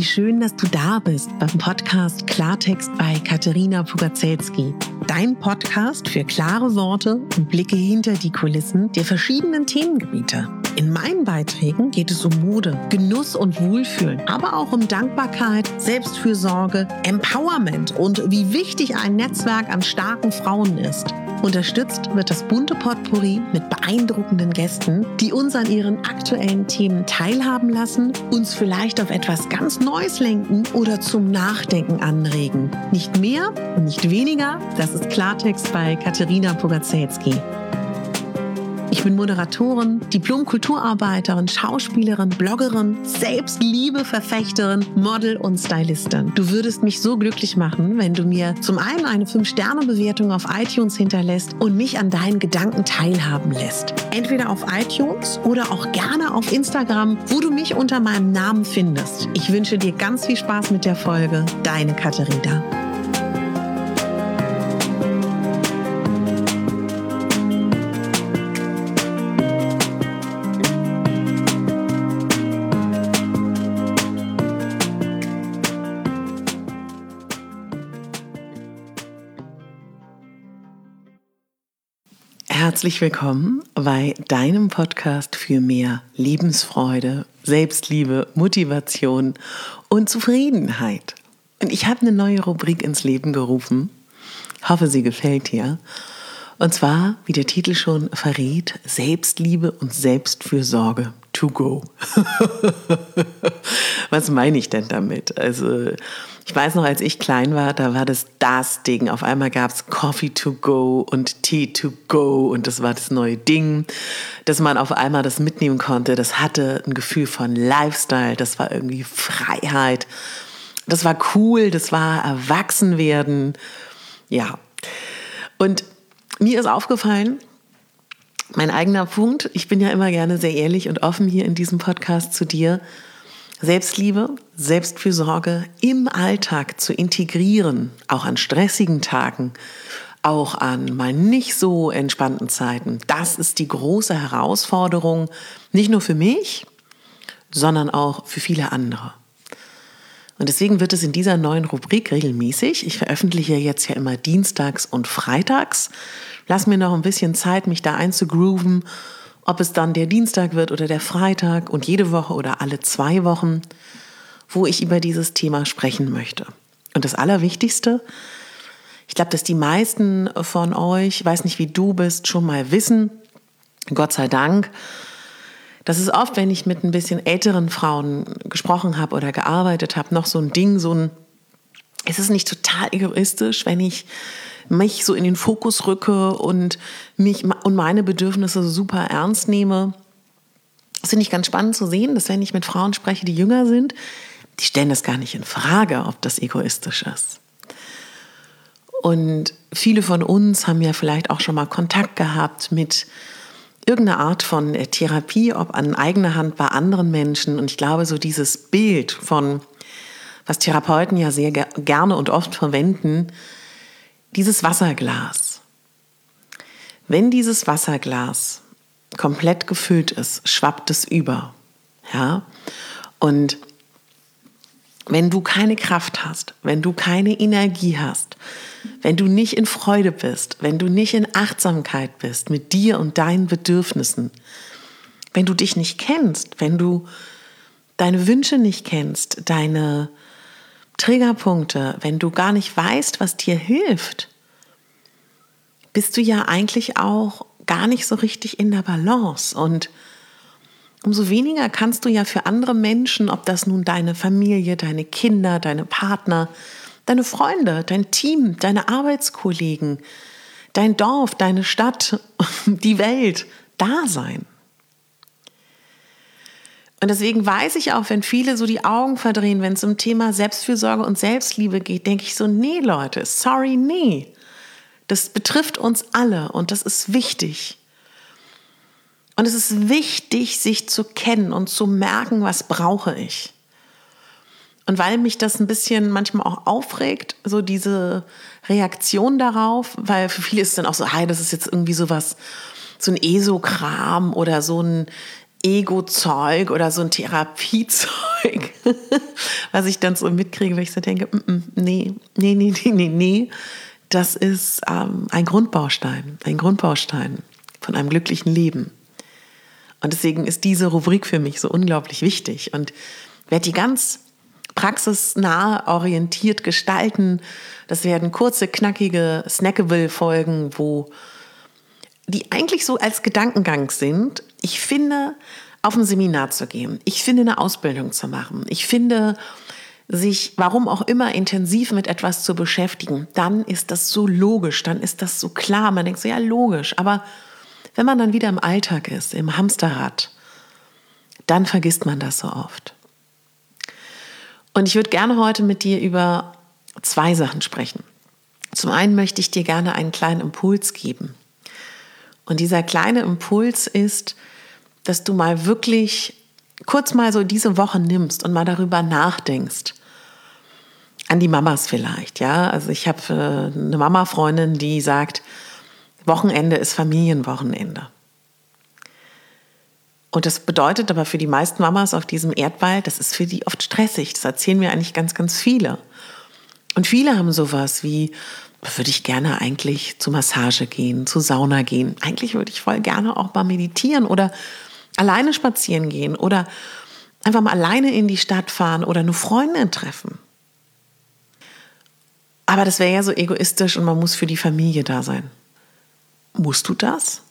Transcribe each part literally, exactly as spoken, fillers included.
Wie schön, dass du da bist beim Podcast Klartext bei Katerina Pugacelski. Dein Podcast für klare Worte und Blicke hinter die Kulissen der verschiedenen Themengebiete. In meinen Beiträgen geht es um Mode, Genuss und Wohlfühlen, aber auch um Dankbarkeit, Selbstfürsorge, Empowerment und wie wichtig ein Netzwerk an starken Frauen ist. Unterstützt wird das bunte Potpourri mit beeindruckenden Gästen, die uns an ihren aktuellen Themen teilhaben lassen, uns vielleicht auf etwas ganz Neues lenken oder zum Nachdenken anregen. Nicht mehr und nicht weniger, das ist Klartext bei Katerina Pugacelski. Ich bin Moderatorin, Diplom-Kulturarbeiterin, Schauspielerin, Bloggerin, Selbstliebe-Verfechterin, Model und Stylistin. Du würdest mich so glücklich machen, wenn du mir zum einen eine fünf Sterne Bewertung auf iTunes hinterlässt und mich an deinen Gedanken teilhaben lässt. Entweder auf iTunes oder auch gerne auf Instagram, wo du mich unter meinem Namen findest. Ich wünsche dir ganz viel Spaß mit der Folge. Deine Katerina. Herzlich willkommen bei deinem Podcast für mehr Lebensfreude, Selbstliebe, Motivation und Zufriedenheit. Und ich habe eine neue Rubrik ins Leben gerufen. Hoffe, sie gefällt dir. Und zwar, wie der Titel schon verrät, Selbstliebe und Selbstfürsorge to go. Was meine ich denn damit? Also ich weiß noch, als ich klein war, da war das das Ding. Auf einmal gab es Coffee to go und Tea to go und das war das neue Ding, dass man auf einmal das mitnehmen konnte. Das hatte ein Gefühl von Lifestyle, das war irgendwie Freiheit. Das war cool, das war Erwachsenwerden. Ja, und mir ist aufgefallen, mein eigener Punkt, ich bin ja immer gerne sehr ehrlich und offen hier in diesem Podcast zu dir, Selbstliebe, Selbstfürsorge im Alltag zu integrieren, auch an stressigen Tagen, auch an mal nicht so entspannten Zeiten. Das ist die große Herausforderung, nicht nur für mich, sondern auch für viele andere. Und deswegen wird es in dieser neuen Rubrik regelmäßig, ich veröffentliche jetzt ja immer dienstags und freitags, lass mir noch ein bisschen Zeit, mich da einzugrooven, ob es dann der Dienstag wird oder der Freitag und jede Woche oder alle zwei Wochen, wo ich über dieses Thema sprechen möchte. Und das Allerwichtigste, ich glaube, dass die meisten von euch, ich weiß nicht, wie du bist, schon mal wissen, Gott sei Dank, das ist oft, wenn ich mit ein bisschen älteren Frauen gesprochen habe oder gearbeitet habe, noch so ein Ding, so ein, ist es nicht total egoistisch, wenn ich mich so in den Fokus rücke und mich und meine Bedürfnisse super ernst nehme. Das finde ich ganz spannend zu sehen, dass wenn ich mit Frauen spreche, die jünger sind, die stellen das gar nicht in Frage, ob das egoistisch ist. Und viele von uns haben ja vielleicht auch schon mal Kontakt gehabt mit irgendeiner Art von Therapie, ob an eigener Hand bei anderen Menschen. Und ich glaube, so dieses Bild von, was Therapeuten ja sehr gerne und oft verwenden, dieses Wasserglas. Wenn dieses Wasserglas komplett gefüllt ist, schwappt es über. Ja? Und wenn du keine Kraft hast, wenn du keine Energie hast, wenn du nicht in Freude bist, wenn du nicht in Achtsamkeit bist mit dir und deinen Bedürfnissen, wenn du dich nicht kennst, wenn du deine Wünsche nicht kennst, deine Triggerpunkte, wenn du gar nicht weißt, was dir hilft, bist du ja eigentlich auch gar nicht so richtig in der Balance. Und umso weniger kannst du ja für andere Menschen, ob das nun deine Familie, deine Kinder, deine Partner, deine Freunde, dein Team, deine Arbeitskollegen, dein Dorf, deine Stadt, die Welt, da sein. Und deswegen weiß ich auch, wenn viele so die Augen verdrehen, wenn es um Thema Selbstfürsorge und Selbstliebe geht, denke ich so, nee Leute, sorry, nee. Das betrifft uns alle und das ist wichtig. Und es ist wichtig, sich zu kennen und zu merken, was brauche ich. Und weil mich das ein bisschen manchmal auch aufregt, so diese Reaktion darauf, weil für viele ist es dann auch so, hey, das ist jetzt irgendwie sowas, so ein Esokram oder so ein Ego-Zeug oder so ein Therapiezeug, was ich dann so mitkriege, weil ich so denke, mm, mm, nee, nee, nee, nee, nee, nee. Das ist ähm, ein Grundbaustein, ein Grundbaustein von einem glücklichen Leben. Und deswegen ist diese Rubrik für mich so unglaublich wichtig und werde die ganz praxisnah orientiert gestalten. Das werden kurze, knackige Snackable-Folgen, wo die eigentlich so als Gedankengang sind. Ich finde, auf ein Seminar zu gehen. Ich finde, eine Ausbildung zu machen. Ich finde, sich, warum auch immer, intensiv mit etwas zu beschäftigen. Dann ist das so logisch, dann ist das so klar. Man denkt so, ja, logisch. Aber wenn man dann wieder im Alltag ist, im Hamsterrad, dann vergisst man das so oft. Und ich würde gerne heute mit dir über zwei Sachen sprechen. Zum einen möchte ich dir gerne einen kleinen Impuls geben. Und dieser kleine Impuls ist, dass du mal wirklich kurz mal so diese Woche nimmst und mal darüber nachdenkst. An die Mamas vielleicht, ja. Also ich habe äh, eine Mama-Freundin, die sagt, Wochenende ist Familienwochenende. Und das bedeutet aber für die meisten Mamas auf diesem Erdball, das ist für die oft stressig. Das erzählen mir eigentlich ganz, ganz viele. Und viele haben sowas wie, würde ich gerne eigentlich zur Massage gehen, zur Sauna gehen. Eigentlich würde ich voll gerne auch mal meditieren oder alleine spazieren gehen oder einfach mal alleine in die Stadt fahren oder eine Freundin treffen. Aber das wäre ja so egoistisch und man muss für die Familie da sein. Musst du das?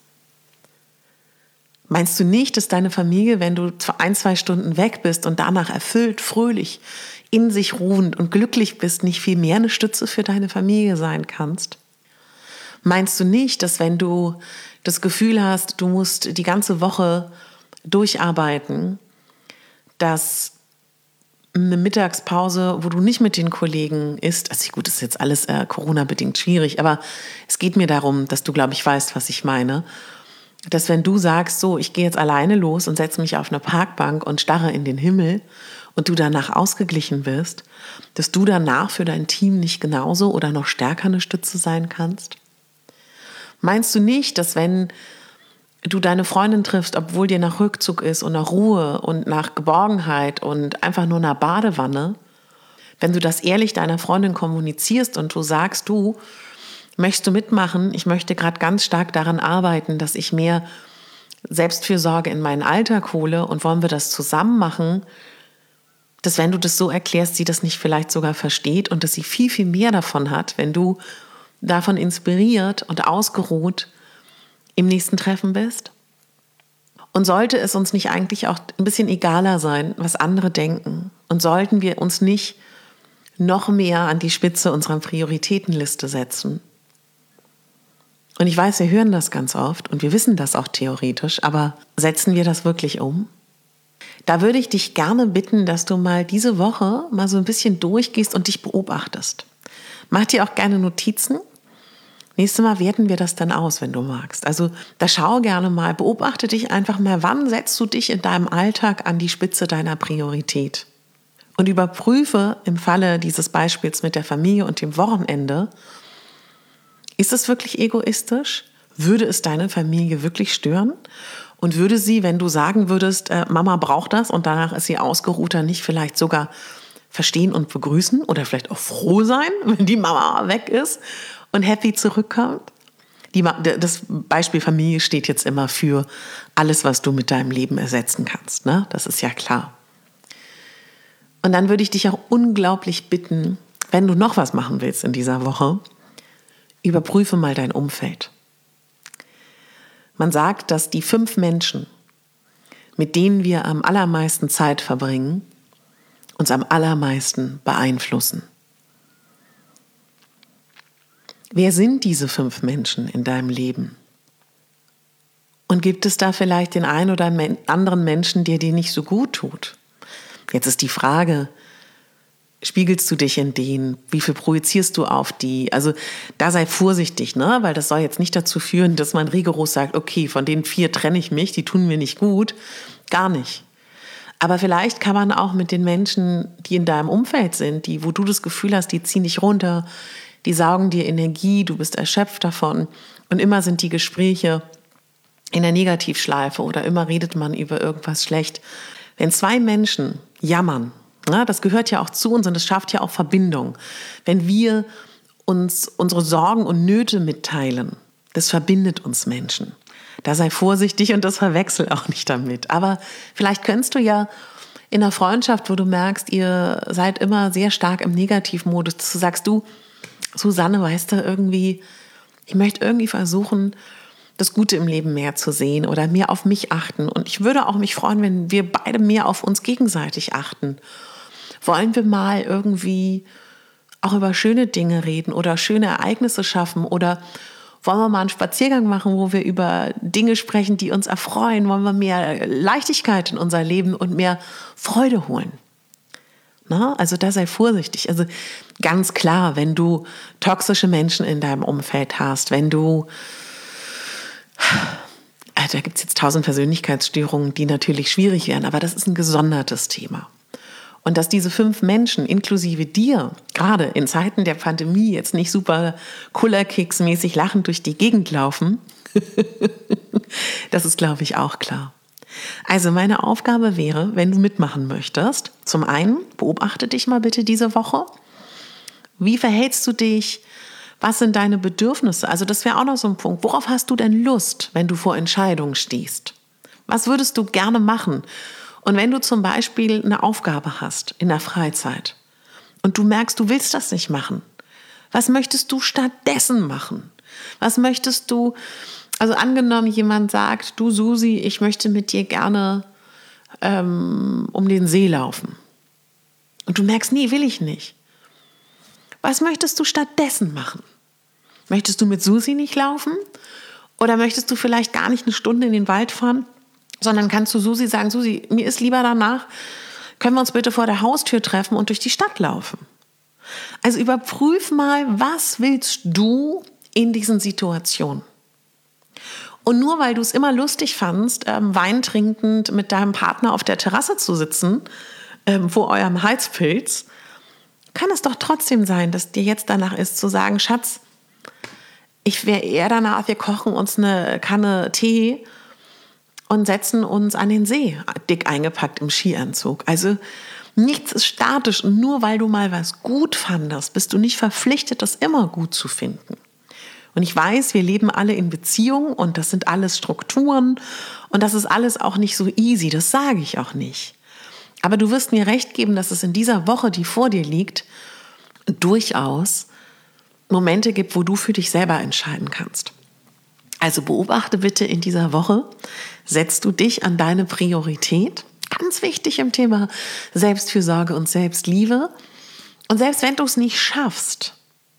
Meinst du nicht, dass deine Familie, wenn du ein, zwei Stunden weg bist und danach erfüllt, fröhlich, in sich ruhend und glücklich bist, nicht viel mehr eine Stütze für deine Familie sein kannst? Meinst du nicht, dass wenn du das Gefühl hast, du musst die ganze Woche durcharbeiten, dass eine Mittagspause, wo du nicht mit den Kollegen isst, also gut, das ist jetzt alles äh, Corona-bedingt schwierig, aber es geht mir darum, dass du, glaube ich, weißt, was ich meine, dass wenn du sagst, so, ich gehe jetzt alleine los und setze mich auf eine Parkbank und starre in den Himmel und du danach ausgeglichen bist, dass du danach für dein Team nicht genauso oder noch stärker eine Stütze sein kannst? Meinst du nicht, dass wenn du deine Freundin triffst, obwohl dir nach Rückzug ist und nach Ruhe und nach Geborgenheit und einfach nur nach Badewanne, wenn du das ehrlich deiner Freundin kommunizierst und du sagst, du, möchtest du mitmachen? Ich möchte gerade ganz stark daran arbeiten, dass ich mehr Selbstfürsorge in meinen Alltag hole und wollen wir das zusammen machen, dass wenn du das so erklärst, sie das nicht vielleicht sogar versteht und dass sie viel, viel mehr davon hat, wenn du davon inspiriert und ausgeruht im nächsten Treffen bist? Und sollte es uns nicht eigentlich auch ein bisschen egaler sein, was andere denken? Und sollten wir uns nicht noch mehr an die Spitze unserer Prioritätenliste setzen? Und ich weiß, wir hören das ganz oft und wir wissen das auch theoretisch, aber setzen wir das wirklich um? Da würde ich dich gerne bitten, dass du mal diese Woche mal so ein bisschen durchgehst und dich beobachtest. Mach dir auch gerne Notizen. Nächstes Mal werten wir das dann aus, wenn du magst. Also da schau gerne mal, beobachte dich einfach mal, wann setzt du dich in deinem Alltag an die Spitze deiner Priorität? Und überprüfe im Falle dieses Beispiels mit der Familie und dem Wochenende, ist es wirklich egoistisch? Würde es deine Familie wirklich stören? Und würde sie, wenn du sagen würdest, äh, Mama braucht das und danach ist sie ausgeruhter, nicht vielleicht sogar verstehen und begrüßen oder vielleicht auch froh sein, wenn die Mama weg ist und happy zurückkommt? Die, das Beispiel Familie steht jetzt immer für alles, was du mit deinem Leben ersetzen kannst, ne? Das ist ja klar. Und dann würde ich dich auch unglaublich bitten, wenn du noch was machen willst in dieser Woche, überprüfe mal dein Umfeld. Man sagt, dass die fünf Menschen, mit denen wir am allermeisten Zeit verbringen, uns am allermeisten beeinflussen. Wer sind diese fünf Menschen in deinem Leben? Und gibt es da vielleicht den einen oder anderen Menschen, der dir nicht so gut tut? Jetzt ist die Frage, spiegelst du dich in denen? Wie viel projizierst du auf die? Also da sei vorsichtig, ne? Weil das soll jetzt nicht dazu führen, dass man rigoros sagt, okay, von den vier trenne ich mich, die tun mir nicht gut. Gar nicht. Aber vielleicht kann man auch mit den Menschen, die in deinem Umfeld sind, die, wo du das Gefühl hast, die ziehen dich runter, die saugen dir Energie, du bist erschöpft davon und immer sind die Gespräche in der Negativschleife oder immer redet man über irgendwas schlecht. Wenn zwei Menschen jammern, na, das gehört ja auch zu uns und das schafft ja auch Verbindung. Wenn wir uns unsere Sorgen und Nöte mitteilen, das verbindet uns Menschen. Da sei vorsichtig und das verwechsel auch nicht damit. Aber vielleicht könntest du ja in einer Freundschaft, wo du merkst, ihr seid immer sehr stark im Negativmodus, dass du sagst, du, Susanne, weißt du, irgendwie, ich möchte irgendwie versuchen, das Gute im Leben mehr zu sehen oder mehr auf mich achten. Und ich würde auch mich freuen, wenn wir beide mehr auf uns gegenseitig achten. Wollen wir mal irgendwie auch über schöne Dinge reden oder schöne Ereignisse schaffen oder wollen wir mal einen Spaziergang machen, wo wir über Dinge sprechen, die uns erfreuen? Wollen wir mehr Leichtigkeit in unser Leben und mehr Freude holen? Na, also da sei vorsichtig. Also ganz klar, wenn du toxische Menschen in deinem Umfeld hast, wenn du, da gibt es jetzt tausend Persönlichkeitsstörungen, die natürlich schwierig wären, aber das ist ein gesondertes Thema. Und dass diese fünf Menschen inklusive dir, gerade in Zeiten der Pandemie, jetzt nicht super Kullerkeks-mäßig lachend durch die Gegend laufen, das ist, glaube ich, auch klar. Also meine Aufgabe wäre, wenn du mitmachen möchtest, zum einen, beobachte dich mal bitte diese Woche. Wie verhältst du dich? Was sind deine Bedürfnisse? Also das wäre auch noch so ein Punkt. Worauf hast du denn Lust, wenn du vor Entscheidungen stehst? Was würdest du gerne machen? Und wenn du zum Beispiel eine Aufgabe hast in der Freizeit und du merkst, du willst das nicht machen, was möchtest du stattdessen machen? Was möchtest du, also angenommen jemand sagt, du Susi, ich möchte mit dir gerne ähm, um den See laufen. Und du merkst, nee, will ich nicht. Was möchtest du stattdessen machen? Möchtest du mit Susi nicht laufen? Oder möchtest du vielleicht gar nicht eine Stunde in den Wald fahren? Sondern kannst du Susi sagen, Susi, mir ist lieber danach, können wir uns bitte vor der Haustür treffen und durch die Stadt laufen. Also überprüf mal, was willst du in diesen Situationen? Und nur weil du es immer lustig fandst, ähm, Wein trinkend mit deinem Partner auf der Terrasse zu sitzen, ähm, vor eurem Heizpilz, kann es doch trotzdem sein, dass dir jetzt danach ist zu sagen, Schatz, ich wäre eher danach, wir kochen uns eine Kanne Tee und setzen uns an den See, dick eingepackt im Skianzug. Also nichts ist statisch und nur weil du mal was gut fandest, bist du nicht verpflichtet, das immer gut zu finden. Und ich weiß, wir leben alle in Beziehungen und das sind alles Strukturen und das ist alles auch nicht so easy, das sage ich auch nicht. Aber du wirst mir recht geben, dass es in dieser Woche, die vor dir liegt, durchaus Momente gibt, wo du für dich selber entscheiden kannst. Also beobachte bitte in dieser Woche, setzt du dich an deine Priorität, ganz wichtig im Thema Selbstfürsorge und Selbstliebe. Und selbst wenn du es nicht schaffst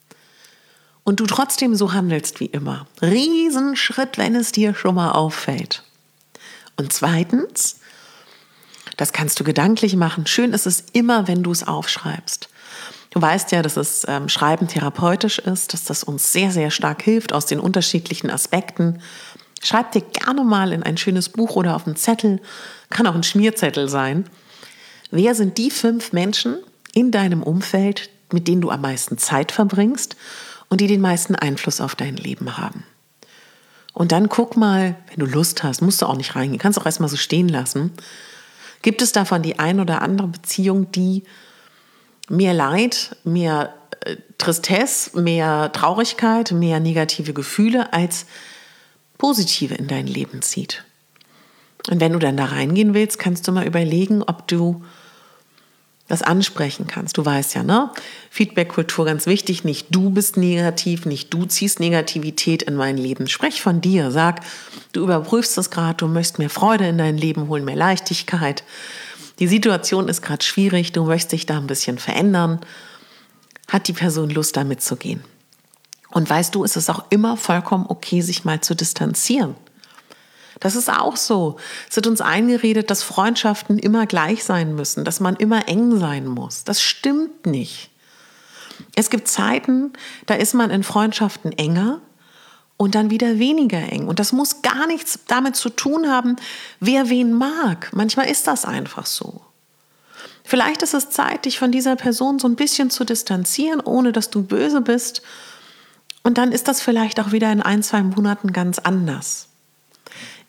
und du trotzdem so handelst wie immer, Riesenschritt, wenn es dir schon mal auffällt. Und zweitens, das kannst du gedanklich machen, schön ist es immer, wenn du es aufschreibst. Du weißt ja, dass das ähm, Schreiben therapeutisch ist, dass das uns sehr, sehr stark hilft aus den unterschiedlichen Aspekten. Schreib dir gerne mal in ein schönes Buch oder auf einen Zettel, kann auch ein Schmierzettel sein. Wer sind die fünf Menschen in deinem Umfeld, mit denen du am meisten Zeit verbringst und die den meisten Einfluss auf dein Leben haben? Und dann guck mal, wenn du Lust hast, musst du auch nicht reingehen, kannst auch erstmal so stehen lassen. Gibt es davon die ein oder andere Beziehung, die mehr Leid, mehr äh, Tristesse, mehr Traurigkeit, mehr negative Gefühle als positive in dein Leben zieht? Und wenn du dann da reingehen willst, kannst du mal überlegen, ob du das ansprechen kannst. Du weißt ja, ne? Feedback-Kultur ganz wichtig. Nicht du bist negativ, nicht du ziehst Negativität in mein Leben. Sprech von dir. Sag, du überprüfst das gerade, du möchtest mehr Freude in dein Leben holen, mehr Leichtigkeit. Die Situation ist gerade schwierig, du möchtest dich da ein bisschen verändern. Hat die Person Lust, da mitzugehen? Und weißt du, es ist auch immer vollkommen okay, sich mal zu distanzieren. Das ist auch so. Es wird uns eingeredet, dass Freundschaften immer gleich sein müssen, dass man immer eng sein muss. Das stimmt nicht. Es gibt Zeiten, da ist man in Freundschaften enger und dann wieder weniger eng. Und das muss gar nichts damit zu tun haben, wer wen mag. Manchmal ist das einfach so. Vielleicht ist es Zeit, dich von dieser Person so ein bisschen zu distanzieren, ohne dass du böse bist. Und dann ist das vielleicht auch wieder in ein, zwei Monaten ganz anders.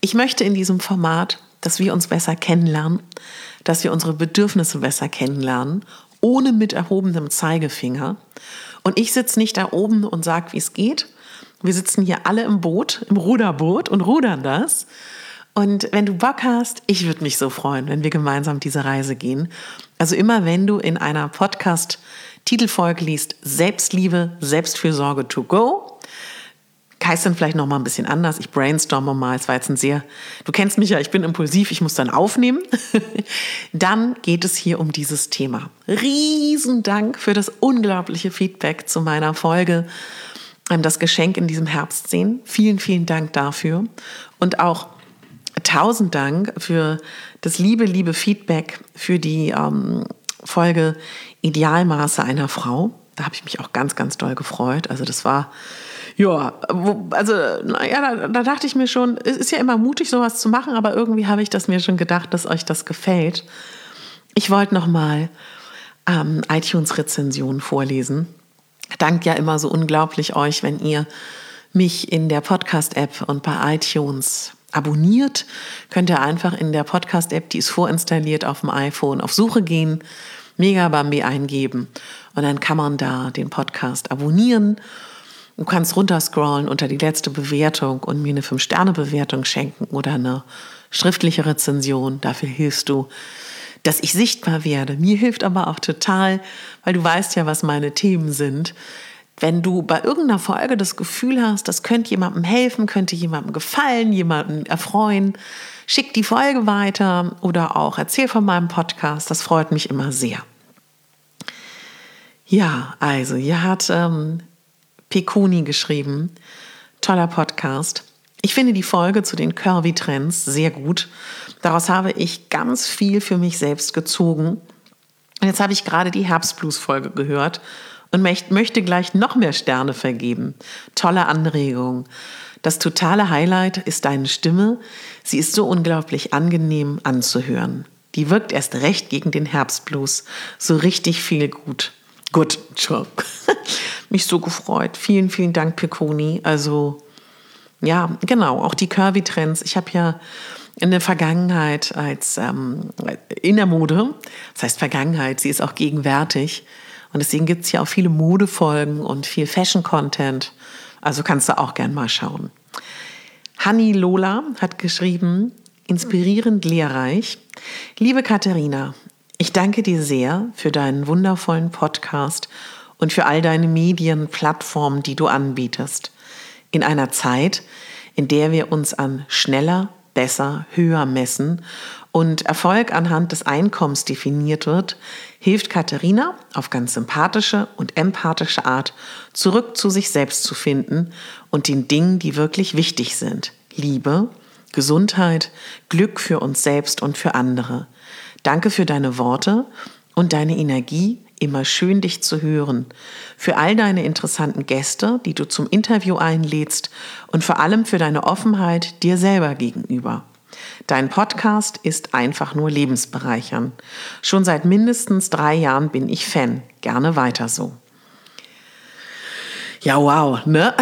Ich möchte in diesem Format, dass wir uns besser kennenlernen, dass wir unsere Bedürfnisse besser kennenlernen, ohne mit erhobenem Zeigefinger. Und ich sitze nicht da oben und sage, wie es geht. Wir sitzen hier alle im Boot, im Ruderboot und rudern das. Und wenn du Bock hast, ich würde mich so freuen, wenn wir gemeinsam diese Reise gehen. Also immer wenn du in einer Podcast-Titelfolge liest, Selbstliebe, Selbstfürsorge to go, heißt dann vielleicht noch mal ein bisschen anders. Ich brainstorme mal, es war jetzt ein sehr, du kennst mich ja, ich bin impulsiv, ich muss dann aufnehmen. Dann geht es hier um dieses Thema. Riesen Dank für das unglaubliche Feedback zu meiner Folge, das Geschenk in diesem Herbst sehen. Vielen, vielen Dank dafür. Und auch tausend Dank für das liebe, liebe Feedback für die ähm, Folge Idealmaße einer Frau. Da habe ich mich auch ganz, ganz doll gefreut. Also das war, ja, also naja, da, da dachte ich mir schon, es ist ja immer mutig, sowas zu machen, aber irgendwie habe ich das mir schon gedacht, dass euch das gefällt. Ich wollte nochmal ähm, iTunes-Rezensionen vorlesen. Dank ja immer so unglaublich euch, wenn ihr mich in der Podcast-App und bei iTunes abonniert. Könnt ihr einfach in der Podcast-App, die ist vorinstalliert auf dem iPhone, auf Suche gehen, Megabambi eingeben und dann kann man da den Podcast abonnieren. Du kannst runterscrollen unter die letzte Bewertung und mir eine fünf Sterne Bewertung schenken oder eine schriftliche Rezension. Dafür hilfst du, dass ich sichtbar werde. Mir hilft aber auch total, weil du weißt ja, was meine Themen sind. Wenn du bei irgendeiner Folge das Gefühl hast, das könnte jemandem helfen, könnte jemandem gefallen, jemanden erfreuen, schick die Folge weiter oder auch erzähl von meinem Podcast. Das freut mich immer sehr. Ja, also hier hat ähm, Pekuni geschrieben, toller Podcast. Ich finde die Folge zu den Curvy-Trends sehr gut. Daraus habe ich ganz viel für mich selbst gezogen. Und jetzt habe ich gerade die Herbstblues-Folge gehört und möchte gleich noch mehr Sterne vergeben. Tolle Anregung. Das totale Highlight ist deine Stimme. Sie ist so unglaublich angenehm anzuhören. Die wirkt erst recht gegen den Herbstblues. So richtig viel gut. Gut, schon. Mich so gefreut. Vielen, vielen Dank, Pekuni. Also, ja, genau, auch die Curvy-Trends. Ich habe ja in der Vergangenheit als ähm, in der Mode, das heißt Vergangenheit, sie ist auch gegenwärtig. Und deswegen gibt es ja auch viele Modefolgen und viel Fashion-Content. Also kannst du auch gern mal schauen. Hanni Lola hat geschrieben, inspirierend lehrreich. Liebe Katharina, ich danke dir sehr für deinen wundervollen Podcast und für all deine Medienplattformen, die du anbietest. In einer Zeit, in der wir uns an schneller, besser, höher messen und Erfolg anhand des Einkommens definiert wird, hilft Katharina auf ganz sympathische und empathische Art zurück zu sich selbst zu finden und den Dingen, die wirklich wichtig sind. Liebe, Gesundheit, Glück für uns selbst und für andere. Danke für deine Worte und deine Energie, immer schön dich zu hören. Für all deine interessanten Gäste, die du zum Interview einlädst und vor allem für deine Offenheit dir selber gegenüber. Dein Podcast ist einfach nur lebensbereichernd. Schon seit mindestens drei Jahren bin ich Fan. Gerne weiter so. Ja, wow, ne?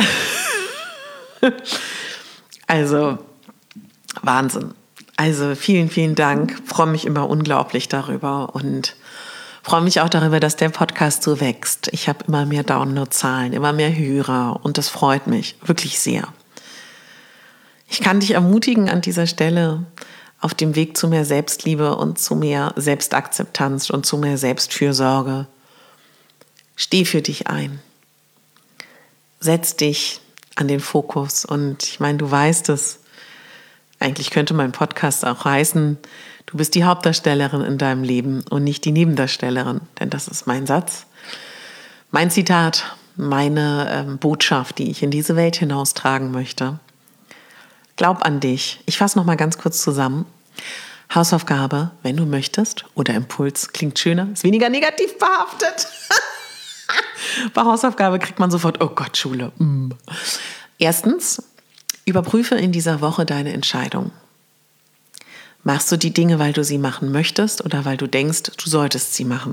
Also, Wahnsinn. Also vielen, vielen Dank. Ich freue mich immer unglaublich darüber und freue mich auch darüber, dass der Podcast so wächst. Ich habe immer mehr Downloadzahlen, immer mehr Hörer und das freut mich wirklich sehr. Ich kann dich ermutigen an dieser Stelle auf dem Weg zu mehr Selbstliebe und zu mehr Selbstakzeptanz und zu mehr Selbstfürsorge. Steh für dich ein. Setz dich an den Fokus und ich meine, du weißt es, eigentlich könnte mein Podcast auch heißen, du bist die Hauptdarstellerin in deinem Leben und nicht die Nebendarstellerin, denn das ist mein Satz, mein Zitat, meine ähm, Botschaft, die ich in diese Welt hinaustragen möchte. Glaub an dich. Ich fasse noch mal ganz kurz zusammen. Hausaufgabe, wenn du möchtest, oder Impuls, klingt schöner, ist weniger negativ behaftet. Bei Hausaufgabe kriegt man sofort, oh Gott, Schule. Mm. Erstens, überprüfe in dieser Woche deine Entscheidung. Machst du die Dinge, weil du sie machen möchtest oder weil du denkst, du solltest sie machen?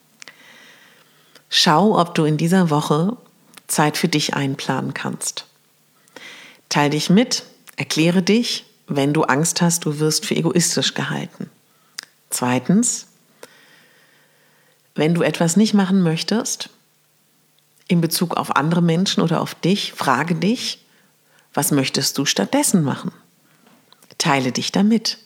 Schau, ob du in dieser Woche Zeit für dich einplanen kannst. Teil dich mit, erkläre dich, wenn du Angst hast, du wirst für egoistisch gehalten. Zweitens, wenn du etwas nicht machen möchtest, in Bezug auf andere Menschen oder auf dich, frage dich, was möchtest du stattdessen machen? Teile dich damit.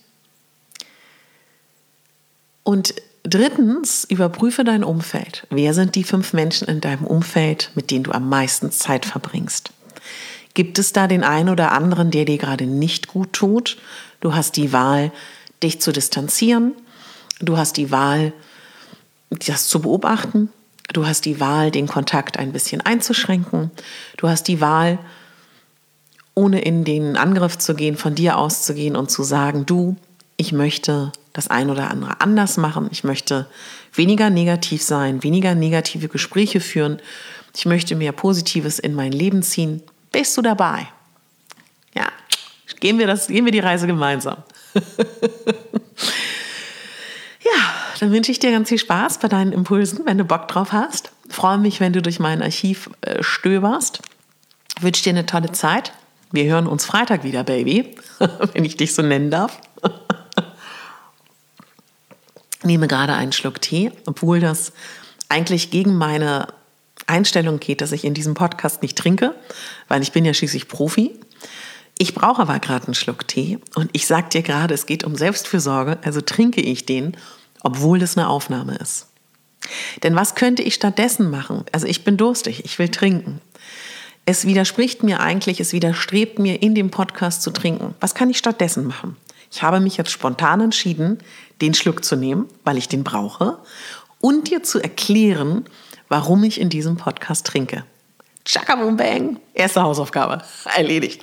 Und drittens, überprüfe dein Umfeld. Wer sind die fünf Menschen in deinem Umfeld, mit denen du am meisten Zeit verbringst? Gibt es da den einen oder anderen, der dir gerade nicht gut tut? Du hast die Wahl, dich zu distanzieren. Du hast die Wahl, das zu beobachten. Du hast die Wahl, den Kontakt ein bisschen einzuschränken. Du hast die Wahl, ohne in den Angriff zu gehen, von dir auszugehen und zu sagen, du, ich möchte das ein oder andere anders machen. Ich möchte weniger negativ sein, weniger negative Gespräche führen. Ich möchte mehr Positives in mein Leben ziehen. Bist du dabei? Ja, gehen wir, das, gehen wir die Reise gemeinsam. Ja, dann wünsche ich dir ganz viel Spaß bei deinen Impulsen, wenn du Bock drauf hast. Ich freue mich, wenn du durch mein Archiv äh, stöberst. Ich wünsche dir eine tolle Zeit. Wir hören uns Freitag wieder, Baby, wenn ich dich so nennen darf. Ich nehme gerade einen Schluck Tee, obwohl das eigentlich gegen meine Einstellung geht, dass ich in diesem Podcast nicht trinke, weil ich bin ja schließlich Profi. Ich brauche aber gerade einen Schluck Tee und ich sage dir gerade, es geht um Selbstfürsorge, also trinke ich den, obwohl das eine Aufnahme ist. Denn was könnte ich stattdessen machen? Also ich bin durstig, ich will trinken. Es widerspricht mir eigentlich, es widerstrebt mir, in dem Podcast zu trinken. Was kann ich stattdessen machen? Ich habe mich jetzt spontan entschieden, den Schluck zu nehmen, weil ich den brauche, und dir zu erklären, warum ich in diesem Podcast trinke. Chaka boom bang, erste Hausaufgabe, erledigt.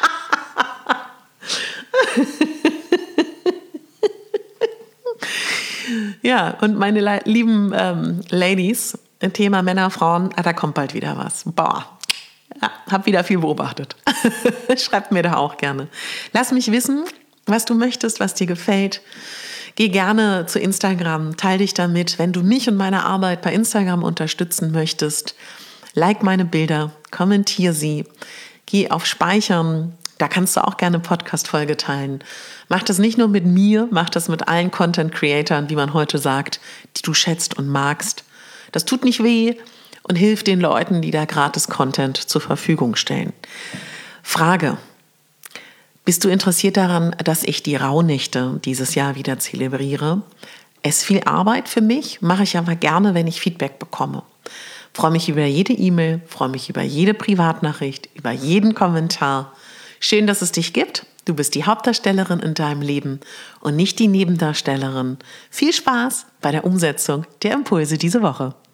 Ja, und meine lieben ähm, Ladies, Thema Männer, Frauen, da kommt bald wieder was. Boah. Ja, hab wieder viel beobachtet. Schreibt mir da auch gerne. Lass mich wissen, was du möchtest, was dir gefällt. Geh gerne zu Instagram, teile dich damit. Wenn du mich und meine Arbeit bei Instagram unterstützen möchtest, like meine Bilder, kommentiere sie, geh auf Speichern. Da kannst du auch gerne eine Podcast-Folge teilen. Mach das nicht nur mit mir, mach das mit allen Content-Creatern, wie man heute sagt, die du schätzt und magst. Das tut nicht weh und hilft den Leuten, die da gratis Content zur Verfügung stellen. Frage: Bist du interessiert daran, dass ich die Rauhnächte dieses Jahr wieder zelebriere? Es ist viel Arbeit für mich, mache ich aber gerne, wenn ich Feedback bekomme. Freue mich über jede E-Mail, freue mich über jede Privatnachricht, über jeden Kommentar. Schön, dass es dich gibt. Du bist die Hauptdarstellerin in deinem Leben und nicht die Nebendarstellerin. Viel Spaß bei der Umsetzung der Impulse diese Woche.